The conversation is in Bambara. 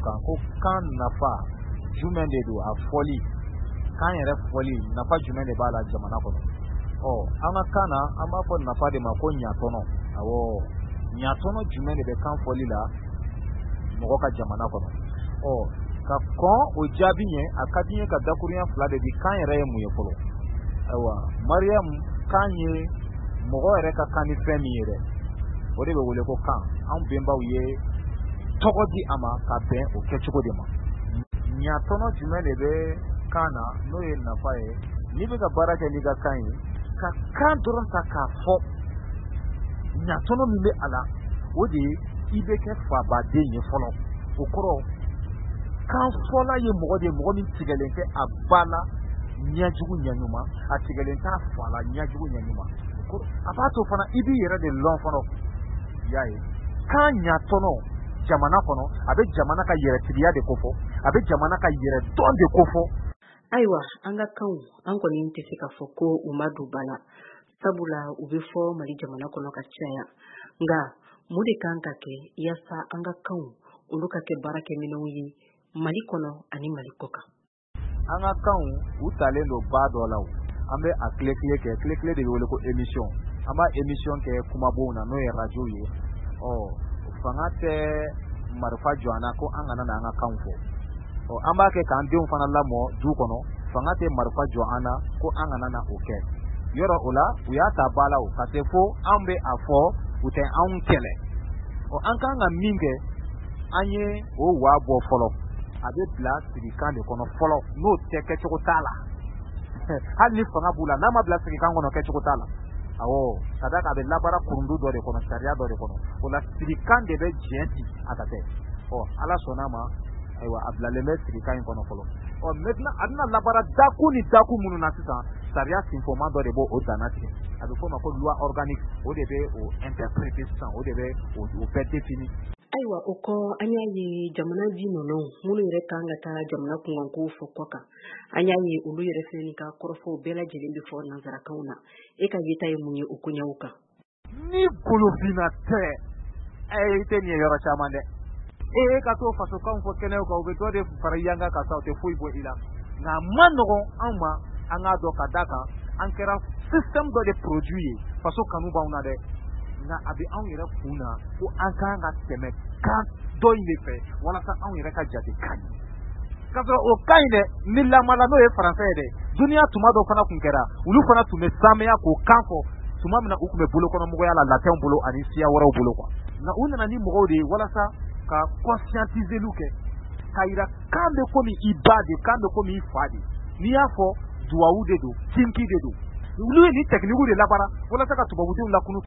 kan ko kan nafa jumɛn de don a fɔli kan yɛrɛ fɔli nafa jumɛn de b'a la jamana kɔnɔ an ka kan na an b'a fɔ nafa de ma ko ɲatɔnɔ ɲatɔnɔ jumɛn de bɛ kan fɔli la mɔgɔ ka jamana kɔnɔ ka kɔn o jaabi ɲɛ a ka di n ye ka dakurunya fila de di kan yɛrɛ ye mun ye fɔlɔ ayiwa mariyamu kan ye mɔgɔ yɛrɛ ka kan ni fɛn min ye dɛ o de bɛ wele ko kan an bɛnbaw ye tɔgɔ di a ma ka bɛn o kɛcogo de ma ɲatɔnɔ jumɛn de bɛ kan na n'o ye nafa ye n'i bɛ ka baara kɛ n'i ka kan ye ka kan dɔrɔn ta k'a fɔ ɲatɔnɔ min bɛ a la o de ye i bɛ kɛ fabaden ye fɔlɔ o kɔrɔ kan fɔla ye mɔgɔ de mɔgɔ min tigɛlen tɛ a ba la ɲɛjugu ɲɛɲuman a tigɛlen t'a fa la ɲɛjugu ɲɛɲuman a b'a to fana i b'i yɛrɛ de lɔn fɔlɔ y'a ye kan ɲatɔnɔ jamana kɔnɔ a bɛ jamana ka yɛrɛtigiya de ko fɔ a bɛ jamana ka yɛrɛ dɔn de ko fɔ. Ayiwa an ka kanw an kɔni tɛ se ka fɔ ko u ma don ba la sabula u bɛ fɔ Mali jamana kɔnɔ ka caya nka mun de kan ka kɛ yaasa an ka kanw olu ka kɛ baarakɛminɛnw ye Mali kɔnɔ ani Mali kɔkan. An ka kanw u talen don ba dɔ la an bɛ a tile kɛ tile de bɛ wele ko émission an b'a émission kɛ kumabonw na n'o ye radio ye fanga tɛ marifa jɔ an na ko an kana na an ka kanw fɔ an b'a kɛ k'an denw fana lamɔ du kɔnɔ fanga tɛ marifa jɔ an na ko an kana na o kɛ yɔrɔ o la u y'a ta ba la ka se fo an bɛ a fɔ u tɛ anw kɛlɛ an kan ka min kɛ an ye o wa bɔ fɔlɔ a bɛ bila sigikan de kɔnɔ fɔlɔ n'o tɛ kɛcogo t'a la hali ni fanga b'u la n'a ma bila sigikan kɔnɔ kɛcogo t'a la ka da a bɛ labara kurundu dɔ de kɔnɔ sariya dɔ de kɔnɔ o la sigikan de bɛ jɛn ci a ka kɛ ala sɔnna ma ayiwa a bilalen bɛ sigikan in kɔnɔ fɔlɔ maintenant a bɛna labara daku ni daku minnu na sisan sariya sinfoma dɔ de b'o o danna tigɛ a bɛ fɔ o ma ko loi organique o de bɛ o interpréter sisan o de bɛ o bɛɛ définir. Ayiwa o kɔ an y'a ye jamana di ninnu minnu yɛrɛ kan ka taa jamana kunkankow fɔ kɔkan an y'a ye olu yɛrɛ fɛnɛ ni ka kɔrɔfɔw bɛɛ lajɛlen bɛ fɔ nanzarakanw na e ka yeta ye mun ye o koɲɛw kan. Ni kolofinna tɛ i tɛ nin ye yɔrɔ caman dɛ ka t'o fasokanw fɔ kɛnɛw kan u bɛ dɔ de fara yanga ka sa u tɛ foyi bɔ i la nka a ma nɔgɔn anw ma an k'a dɔn ka d'a kan an kɛra système dɔ de produit ye faso kanu b'anw na dɛ nka a bɛ anw yɛrɛ kun na ko an kan ka tɛmɛ kan dɔ in de fɛ walasa anw yɛrɛ ka jate kan ye k'a sɔrɔ o kan in dɛ ni lamala n'o ye faransɛ ye dɛ duniya tuma dɔ fana tun kɛra olu fana tun bɛ sameya k'o kan fɔ tuma min na u tun bɛ bolokɔnɔmɔgɔya la latɛnw bolo ani siya wɛrɛw bolo nka u nana ni mɔgɔw de ye walasa ka conscientiser kɛ ka yira kan bɛ komi i ba de kan bɛ komi i fa de n'i y'a fɔ duwawu de don tinki de don olu ye ni technique de labara walasa ka tubabudenw lakunu